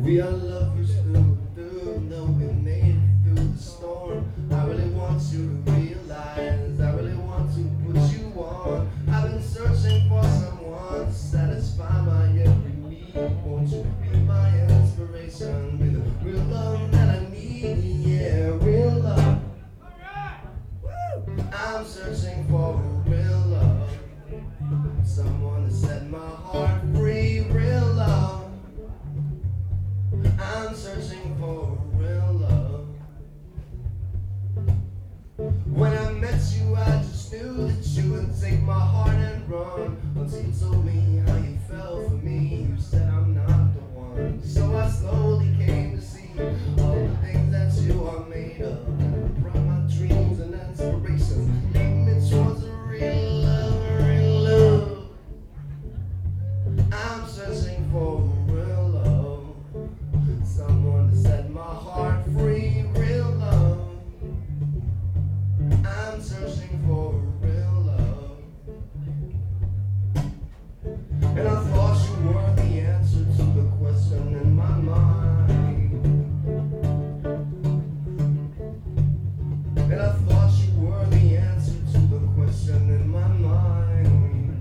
We are lovers through, though we made it through the storm. I really want you to realize, I really want to put you on. I've been searching for someone to satisfy my every need. Won't you be my inspiration, be the real love that I need? Yeah, real love. I'm searching for a real love, someone to set my heart free. Real love. I'm searching for real love. When I met you, I just knew that you would take my heart and run. Until you told me how you fell for me, you said I'm not the one. So I slowly came to see all the things that you are made of. And brought my dreams and inspirations, leading me towards a real love, real love. I'm searching for real love, someone to set my heart free. Real love. I'm searching for real love. And I thought you were the answer to the question in my mind. And I thought you were the answer to the question in my mind.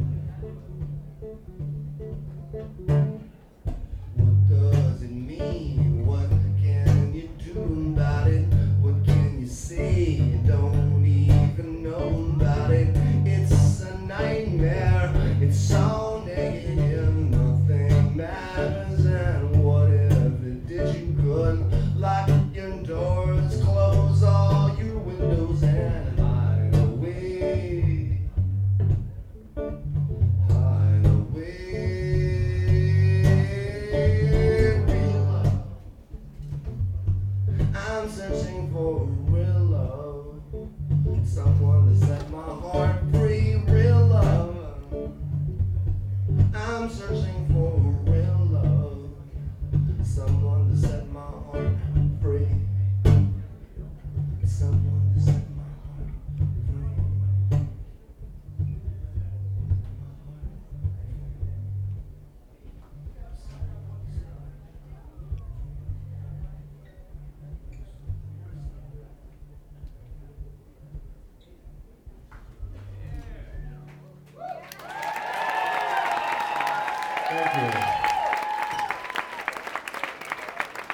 What does it mean? What can you do about it? What can you say? You don't even know about it. It's a nightmare. It's so negative. Nothing matters. And what if it did? You couldn't lock your doors, close all your windows, and hide away. Hide away. Real love. I'm searching for real love, someone